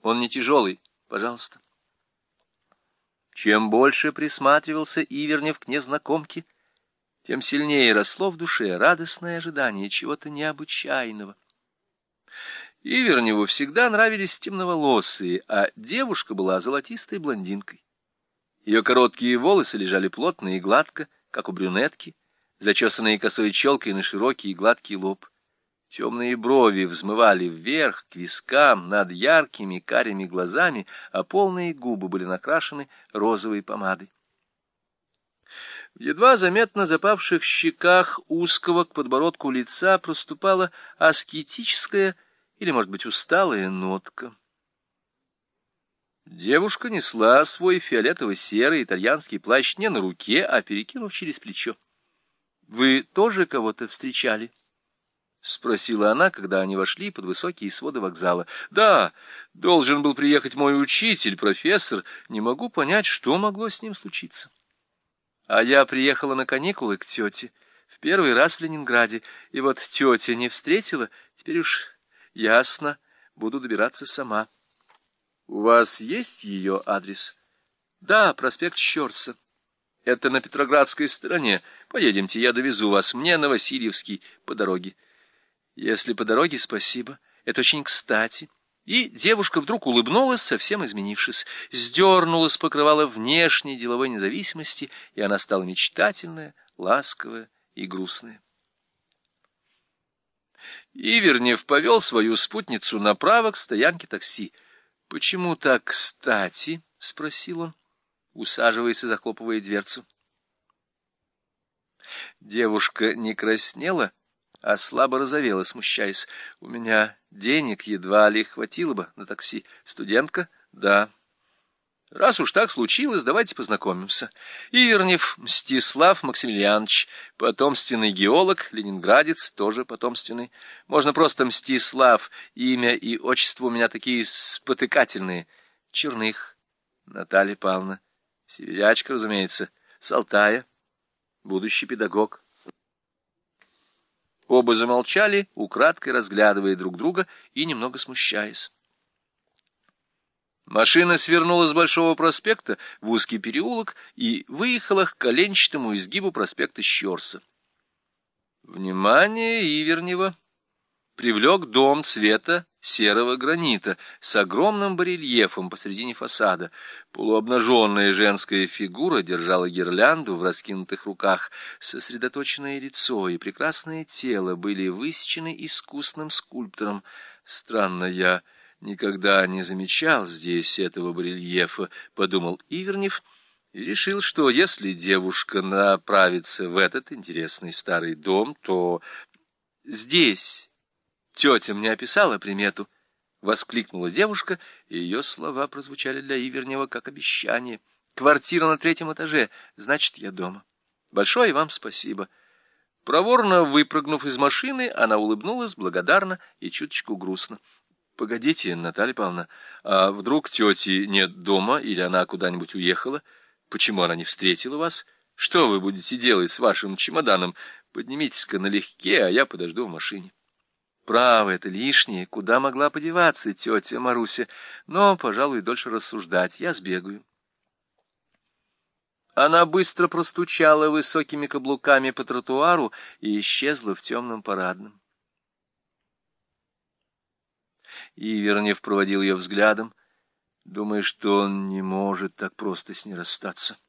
Он не тяжелый, пожалуйста. Чем больше присматривался Ивернев к незнакомке, тем сильнее росло в душе радостное ожидание чего-то необычайного. Иверневу всегда нравились темноволосые, а девушка была золотистой блондинкой. Ее короткие волосы лежали плотно и гладко, как у брюнетки, зачесанные косой челкой на широкий и гладкий лоб. Темные брови взмывали вверх к вискам над яркими карими глазами, а полные губы были накрашены розовой помадой. В едва заметно запавших щеках узкого к подбородку лица проступала аскетическая или, может быть, усталая нотка. Девушка несла свой фиолетово-серый итальянский плащ не на руке, а перекинув через плечо. — Вы тоже кого-то встречали? — спросила она, когда они вошли под высокие своды вокзала. — Да, должен был приехать мой учитель, профессор. Не могу понять, что могло с ним случиться. А я приехала на каникулы к тете, в первый раз в Ленинграде, и вот тетя не встретила, теперь уж ясно, буду добираться сама. — У вас есть ее адрес? — Да, проспект Щорса. Это на Петроградской стороне. Поедемте, я довезу вас. Мне на Васильевский по дороге. Если по дороге, спасибо. Это очень кстати. И девушка вдруг улыбнулась, совсем изменившись, сдернула с покрывала внешней деловой независимости, и она стала мечтательная, ласковая и грустная. Ивернев повел свою спутницу направо к стоянке такси. — Почему так кстати? — спросил он, усаживаясь и захлопывая дверцу. Девушка не краснела, а слабо розовела, смущаясь. — У меня денег едва ли хватило бы на такси. Студентка? — Да. — Раз уж так случилось, давайте познакомимся. Ивернев Мстислав Максимилианович, потомственный геолог, ленинградец, тоже потомственный. Можно просто Мстислав, имя и отчество у меня такие спотыкательные. Черных Наталья Павловна, северячка, разумеется, с Алтая, будущий педагог. Оба замолчали, украдкой разглядывая друг друга и немного смущаясь. Машина свернула с Большого проспекта в узкий переулок и выехала к коленчатому изгибу проспекта Щорса. Внимание Ивернева привлек дом цвета серого гранита с огромным барельефом посредине фасада. Полуобнаженная женская фигура держала гирлянду в раскинутых руках. Сосредоточенное лицо и прекрасное тело были высечены искусным скульптором. Странно, я никогда не замечал здесь этого барельефа, — подумал Ивернев, и решил, что если девушка направится в этот интересный старый дом, то здесь... Тетя мне описала примету, — воскликнула девушка, и ее слова прозвучали для Ивернева как обещание. Квартира на 3-м этаже, значит, я дома. Большое вам спасибо. Проворно выпрыгнув из машины, она улыбнулась благодарно и чуточку грустно. — Погодите, Наталья Павловна, а вдруг тети нет дома или она куда-нибудь уехала? Почему она не встретила вас? Что вы будете делать с вашим чемоданом? Поднимитесь-ка налегке, а я подожду в машине. Право, это лишнее. Куда могла подеваться тетя Маруся? Но, пожалуй, дольше рассуждать. Я сбегаю. Она быстро простучала высокими каблуками по тротуару и исчезла в темном парадном. Ивернев проводил ее взглядом, думая, что он не может так просто с ней расстаться.